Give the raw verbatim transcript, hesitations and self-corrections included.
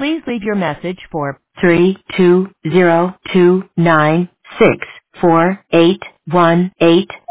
Please leave your message for three two zero two nine six four eight one eight.